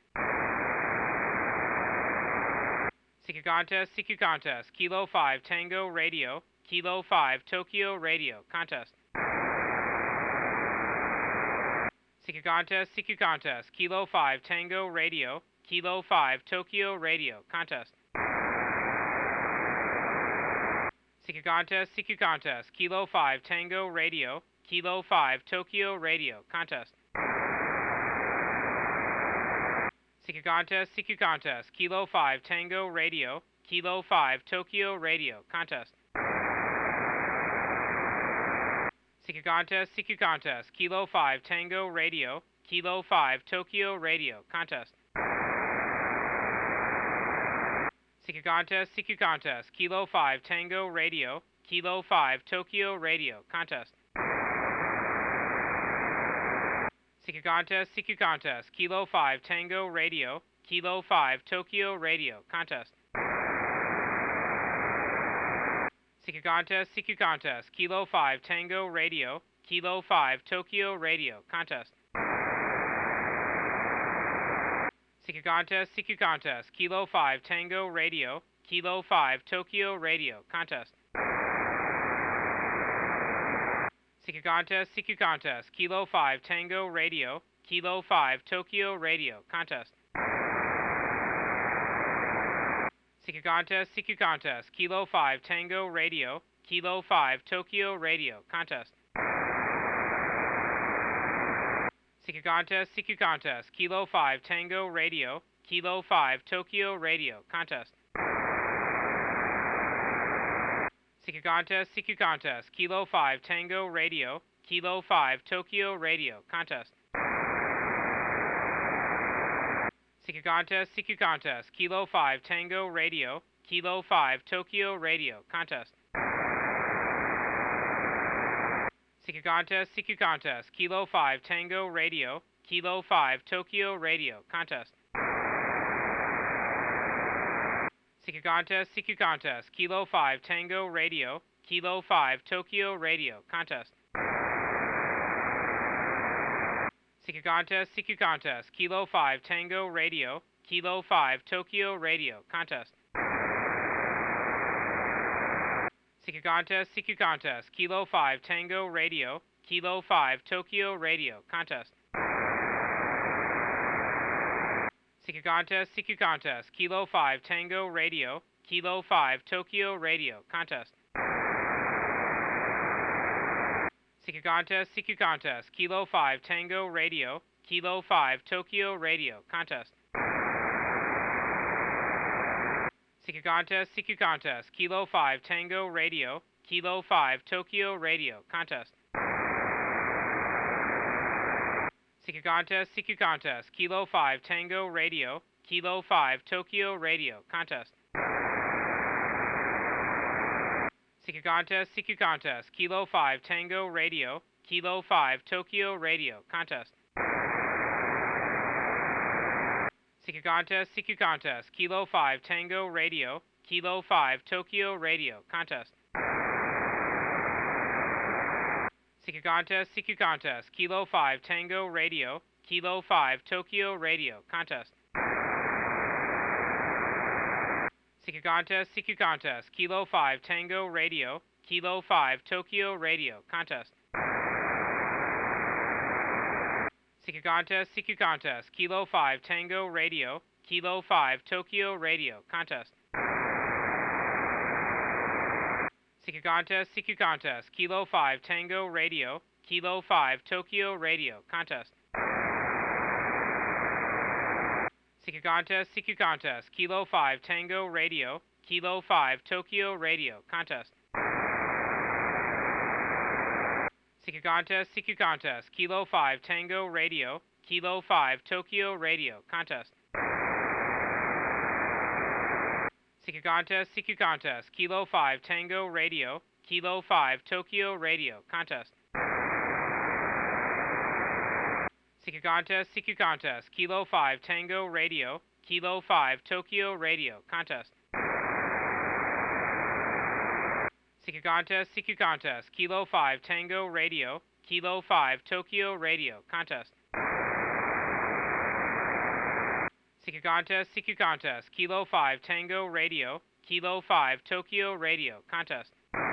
CQ contest, CQ contest, Kilo 5, Tango Radio, Kilo 5, Tokyo Radio, contest. CQ contest, CQ contest, Kilo 5, Tango Radio, Kilo 5, Tokyo Radio, contest. CQ contest, CQ contest, Kilo 5, Tango Radio, Kilo 5, Tokyo Radio, contest. CQ contest, CQ contest, Kilo 5, Tango Radio, Kilo 5, Tokyo Radio, contest. CQ contest, CQ contest, Kilo 5, Tango Radio, Kilo 5, Tokyo Radio, contest. CQ contest, CQ contest, Kilo 5, Tango Radio, Kilo 5, Tokyo Radio, contest. CQ contest, CQ contest, Kilo 5, Tango Radio, Kilo 5, Tokyo Radio, contest. CQ contest, CQ contest, Kilo 5, Tango Radio, Kilo 5, Tokyo Radio, contest. CQ contest, CQ contest, Kilo 5, Tango Radio, Kilo 5, Tokyo Radio, contest. CQ contest, CQ contest, Kilo 5, Tango Radio, Kilo 5, Tokyo Radio, contest. CQ contest, CQ contest, Kilo 5, Tango Radio, Kilo 5, Tokyo Radio, contest. CQ contest, CQ contest, Kilo 5, Tango Radio, Kilo 5, Tokyo Radio, contest. CQ contest, CQ contest, Kilo 5, Tango Radio, Kilo 5, Tokyo Radio, contest. CQ contest, CQ contest, Kilo 5, Tango Radio, Kilo 5, Tokyo Radio, contest. CQ contest, CQ contest, Kilo 5, Tango Radio, Kilo 5, Tokyo Radio, contest. CQ contest, CQ contest, Kilo 5, Tango Radio, Kilo 5, Tokyo Radio, contest. CQ contest, CQ contest, Kilo 5, Tango Radio, Kilo 5, Tokyo Radio, contest. CQ contest, CQ contest, Kilo 5, Tango Radio, Kilo 5, Tokyo Radio, contest. CQ contest, CQ contest, Kilo 5, Tango Radio, Kilo 5, Tokyo Radio, contest. CQ contest, CQ contest, Kilo 5, Tango Radio, Kilo 5, Tokyo Radio, contest. CQ contest, CQ contest, Kilo 5, Tango Radio, Kilo 5, Tokyo Radio, contest. CQ contest, CQ contest, Kilo 5, Tango Radio, Kilo 5, Tokyo Radio, contest. CQ contest, CQ contest, Kilo 5, Tango Radio, Kilo 5, Tokyo Radio, contest. CQ contest, CQ contest, Kilo 5, Tango Radio, Kilo 5, Tokyo Radio, contest. CQ contest, CQ contest, Kilo 5, Tango Radio, Kilo 5, Tokyo Radio, contest. CQ contest, CQ contest, Kilo 5, Tango Radio, Kilo 5, Tokyo Radio, contest. CQ contest, CQ contest, Kilo 5, Tango Radio, Kilo 5, Tokyo Radio, contest. CQ contest, CQ contest, Kilo 5, Tango Radio, Kilo 5, Tokyo Radio, contest. CQ contest, CQ contest, Kilo 5, Tango Radio, Kilo 5, Tokyo Radio, contest. CQ contest, CQ contest, Kilo 5, Tango Radio, Kilo 5, Tokyo Radio, contest. CQ contest, CQ contest, Kilo 5, Tango Radio, Kilo 5, Tokyo Radio, contest. CQ contest, CQ contest, Kilo 5, Tango Radio, Kilo 5, Tokyo Radio, contest. CQ contest, CQ contest, Kilo 5, Tango Radio, Kilo 5, Tokyo Radio, contest. CQ contest, CQ contest, Kilo 5, Tango Radio, Kilo 5, Tokyo Radio, contest.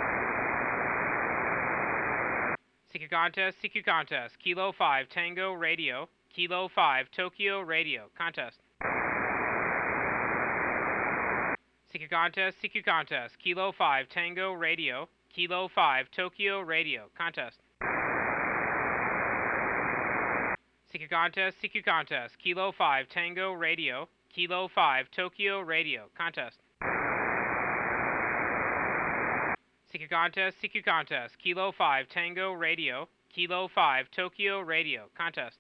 CQ contest, CQ contest, Kilo 5, Tango Radio, Kilo 5, Tokyo Radio, contest. CQ contest, CQ contest, Kilo 5 Tango Radio, Kilo 5 Tokyo Radio, contest. CQ contest, CQ contest, Kilo 5 Tango Radio, Kilo 5 Tokyo Radio, contest. CQ contest, CQ contest, Kilo 5 Tango Radio, Kilo 5 Tokyo Radio, contest.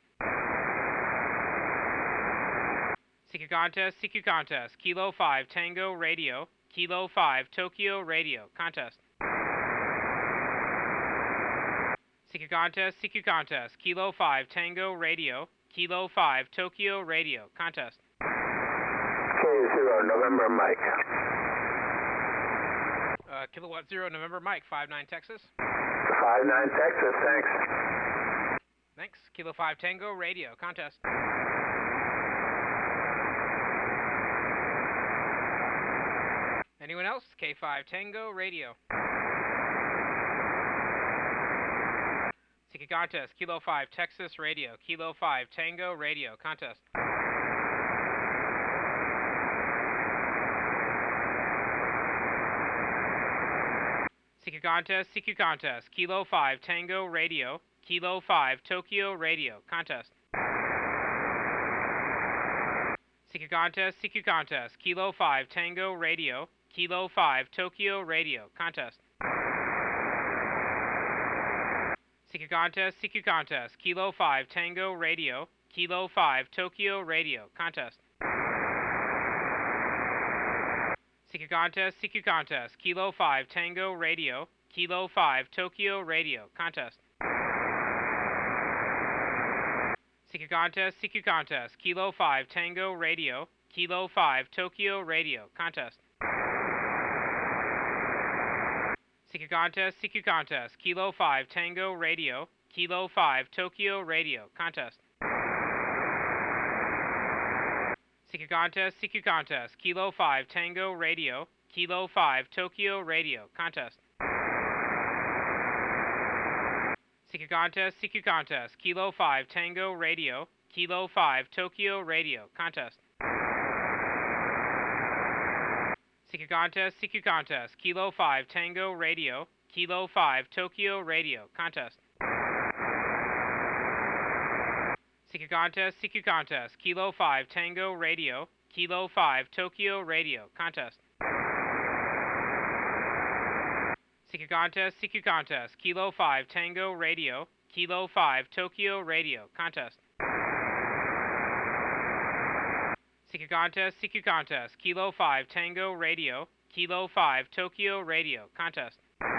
CQ contest, CQ contest, Kilo 5 Tango Radio, Kilo 5 Tokyo Radio, contest. CQ contest, CQ contest, Kilo 5 Tango Radio, Kilo 5 Tokyo Radio, contest. K0 November Mike. Kilowatt 0 November Mike, 59 Texas. 59 Texas, thanks. Thanks. Kilo 5 Tango Radio, contest. Anyone else? K5 Tango Radio. CQ contest, Kilo 5 Texas Radio, Kilo 5 Tango Radio, contest. CQ contest, CQ contest, Kilo 5 Tango Radio, Kilo 5 Tokyo Radio, contest. CQ contest, CQ contest, Kilo 5 Tango Radio, Kilo 5 Tokyo Radio, contest. CQ contest, CQ contest, Kilo 5 Tango Radio, Kilo 5 Tokyo Radio, contest. CQ contest, CQ contest, Kilo 5 Tango Radio, Kilo 5 Tokyo Radio, contest. CQ contest, CQ contest, Kilo 5 Tango Radio, Kilo 5 Tokyo Radio, contest. CQ contest, CQ contest, Kilo 5 Tango Radio, Kilo 5 Tokyo Radio, contest. CQ contest, CQ contest, Kilo 5 Tango Radio, Kilo 5 Tokyo Radio, contest. CQ contest, CQ contest, Kilo 5 Tango Radio, Kilo 5 Tokyo Radio, contest. CQ contest, CQ contest, Kilo 5 Tango Radio, Kilo 5 Tokyo Radio, contest. CQ contest, CQ contest, Kilo 5 Tango Radio, Kilo 5 Tokyo Radio, contest. CQ contest, CQ contest, Kilo 5 Tango Radio, Kilo 5 Tokyo Radio, contest. CQ contest, CQ contest, Kilo 5 Tango Radio, Kilo 5 Tokyo Radio, contest.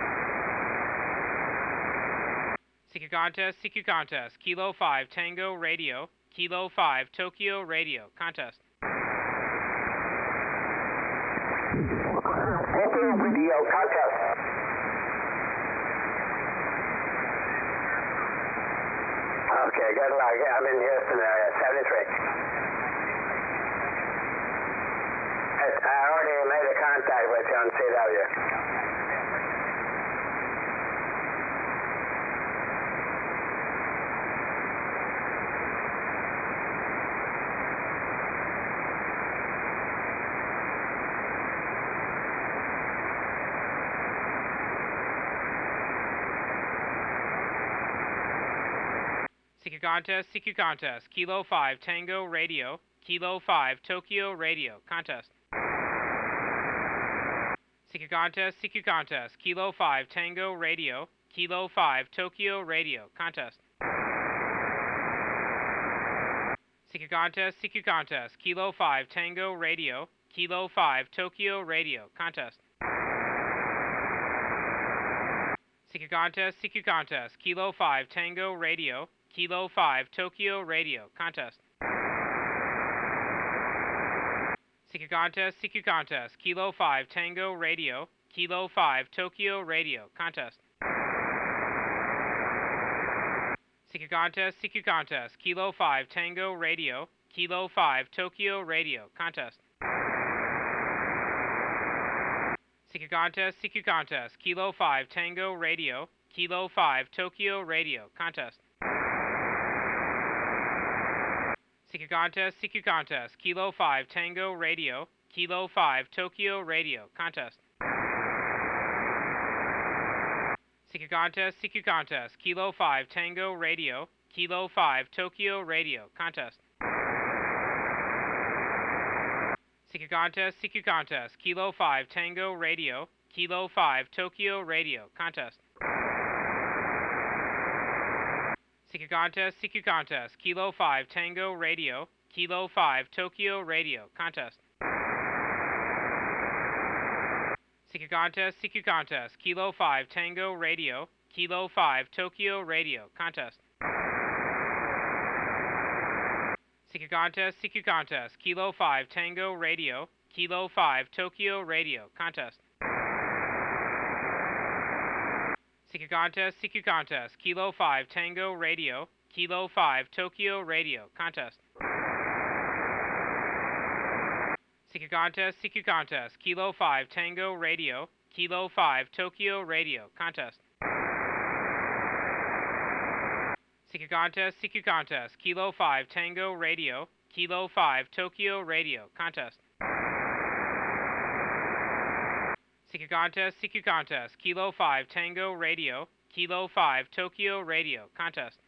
CQ contest, CQ contest, Kilo 5 Tango Radio, Kilo 5 Tokyo Radio, contest. Radio contest. Okay, good luck. I'm in Houston area, 73. I already made a contact with you on CW. CQ contest, CQ contest, Kilo 5 Tango Radio, Kilo 5 Tokyo Radio, contest. CQ contest, CQ contest, Kilo 5 Tango Radio, Kilo 5 Tokyo Radio, contest. CQ contest, CQ contest, Kilo 5 Tango Radio, Kilo 5 Tokyo Radio, contest. CQ contest, CQ contest, Kilo 5 Tango Radio, Kilo 5 Tokyo Radio, contest. CQ contest, CQ contest, Kilo 5 Tango Radio, Kilo 5 Tokyo Radio, contest. CQ contest, CQ contest, Kilo 5 Tango Radio, Kilo 5 Tokyo Radio, contest. CQ contest, CQ contest, Kilo 5 Tango Radio, Kilo 5 Tokyo Radio, contest. CQ contest, CQ contest, Kilo 5 Tango Radio, Kilo 5, Tokyo Radio, contest. CQ contest, CQ contest, Kilo 5, Tango Radio, Kilo 5, Tokyo Radio, contest. CQ contest, CQ contest, Kilo 5, Tango Radio, Kilo 5, Tokyo Radio, contest. CQ contest, CQ contest, Kilo 5, Tango Radio, Kilo 5, Tokyo Radio, contest. CQ contest, CQ contest, Kilo 5, Tango Radio, Kilo 5, Tokyo Radio, contest. CQ contest, CQ contest, Kilo 5, Tango Radio, Kilo 5, Tokyo Radio, contest. CQ contest, CQ contest, Kilo 5, Tango Radio, Kilo 5, Tokyo Radio, contest. CQ contest, CQ contest, Kilo 5, Tango Radio, Kilo 5, Tokyo Radio, contest. CQ contest, CQ contest, Kilo 5, Tango Radio, Kilo 5, Tokyo Radio, contest. CQ contest, CQ contest, Kilo 5, Tango Radio, Kilo 5, Tokyo Radio, contest.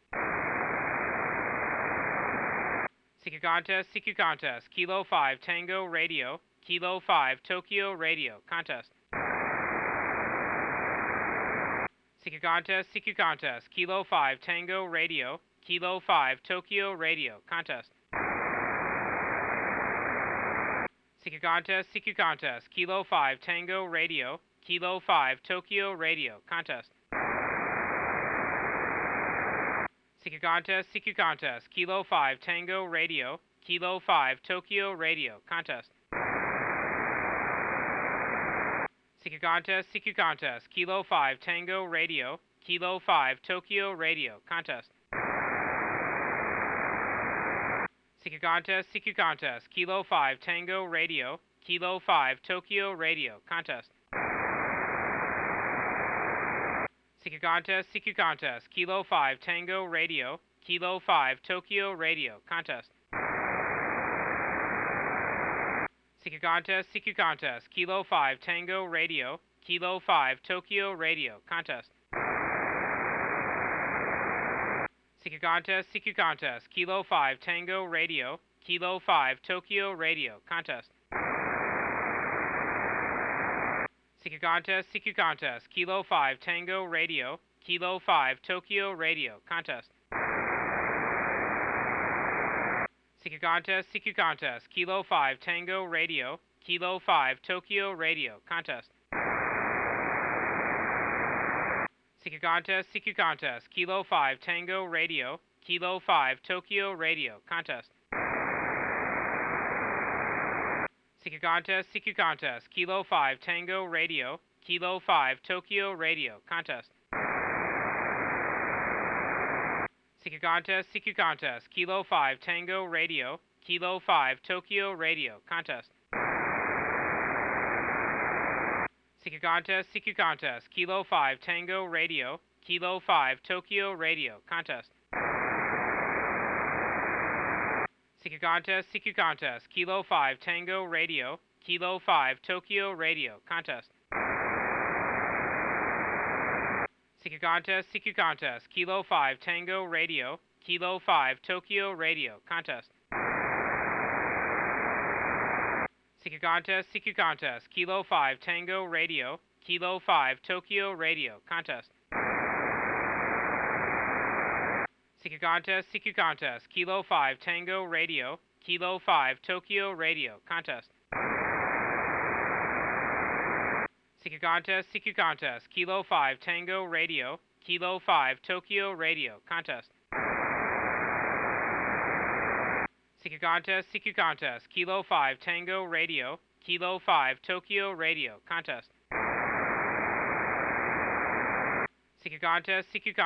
CQ contest, CQ contest, Kilo 5, Tango Radio, Kilo 5, Tokyo Radio, contest. CQ contest, CQ contest, Kilo 5, Tango Radio, Kilo 5, Tokyo Radio, contest. CQ contest, CQ contest, Kilo 5, Tango Radio, Kilo 5, Tokyo Radio, contest. CQ contest, CQ contest, Kilo 5, Tango Radio, Kilo 5, Tokyo Radio, contest. CQ contest, CQ contest, Kilo 5, Tango Radio, Kilo 5, Tokyo Radio, contest. CQ contest, CQ contest, Kilo 5, Tango Radio, Kilo 5, Tokyo Radio, contest. CQ contest, CQ contest, Kilo 5, Tango Radio, Kilo 5, Tokyo Radio, contest. CQ contest, CQ contest, Kilo 5, Tango Radio, Kilo 5, Tokyo Radio, contest. CQ contest, CQ contest, Kilo 5, Tango Radio, Kilo 5, Tokyo Radio, contest. CQ contest, CQ contest, Kilo 5, Tango Radio, Kilo 5, Tokyo Radio, contest. CQ contest, CQ contest, Kilo 5, Tango Radio, Kilo 5, Tokyo Radio, contest. CQ contest, CQ contest, Kilo 5, Tango Radio, Kilo 5, Tokyo Radio, contest. CQ contest, CQ contest, Kilo 5, Tango Radio, Kilo 5, Tokyo Radio, contest. CQ contest, CQ contest, Kilo 5, Tango Radio, Kilo 5, Tokyo Radio, contest. CQ contest, CQ contest, Kilo 5, Tango Radio, Kilo 5, Tokyo Radio, contest. CQ contest, CQ contest, Kilo 5, Tango Radio, Kilo 5, Tokyo Radio, contest. CQ contest, CQ contest, Kilo 5, Tango Radio, Kilo 5, Tokyo Radio, contest. CQ contest, CQ contest, Kilo 5, Tango Radio, Kilo 5, Tokyo Radio, contest. CQ contest, CQ contest, Kilo 5, Tango Radio, Kilo 5, Tokyo Radio, contest. CQ contest, CQ contest, Kilo 5, Tango Radio, Kilo 5, Tokyo Radio, contest. CQ contest, CQ contest, Kilo 5, Tango Radio, Kilo 5, Tokyo Radio, contest. CQ contest, CQ contest.